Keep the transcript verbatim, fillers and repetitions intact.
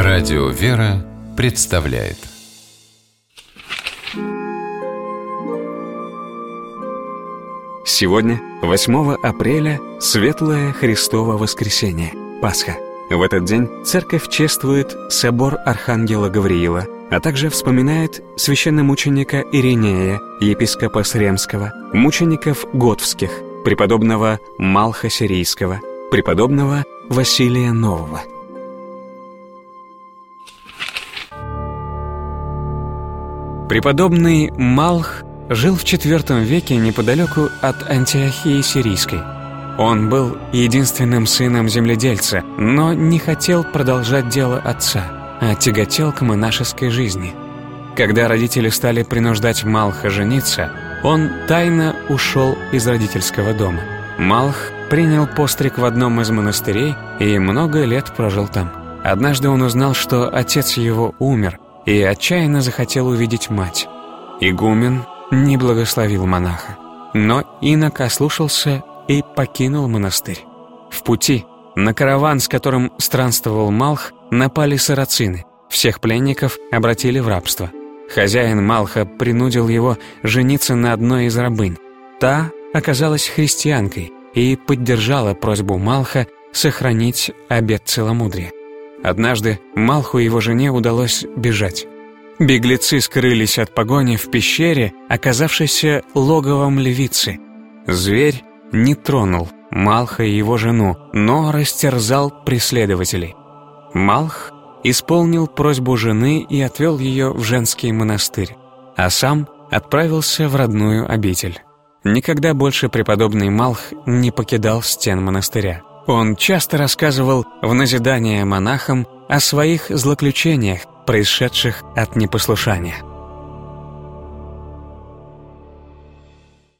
Радио «Вера» представляет. Сегодня, восьмого апреля, Светлое Христово Воскресенье, Пасха. В этот день церковь чествует собор Архангела Гавриила, а также вспоминает священномученика Иринея, епископа Сремского, мучеников Готвских, преподобного Малха Сирийского, преподобного Василия Нового. Преподобный Малх жил в четвертом веке неподалеку от Антиохии Сирийской. Он был единственным сыном земледельца, но не хотел продолжать дело отца, а тяготел к монашеской жизни. Когда родители стали принуждать Малха жениться, он тайно ушел из родительского дома. Малх принял постриг в одном из монастырей и много лет прожил там. Однажды он узнал, что отец его умер, и отчаянно захотел увидеть мать. Игумен не благословил монаха, но инок ослушался и покинул монастырь. В пути на караван, с которым странствовал Малх, напали сарацины. Всех пленников обратили в рабство. Хозяин Малха принудил его жениться на одной из рабынь. Та оказалась христианкой и поддержала просьбу Малха сохранить обет целомудрия. Однажды Малху и его жене удалось бежать. Беглецы скрылись от погони в пещере, оказавшейся логовом львицы. Зверь не тронул Малха и его жену, но растерзал преследователей. Малх исполнил просьбу жены и отвел ее в женский монастырь, а сам отправился в родную обитель. Никогда больше преподобный Малх не покидал стен монастыря. Он часто рассказывал в назидание монахам о своих злоключениях, происшедших от непослушания.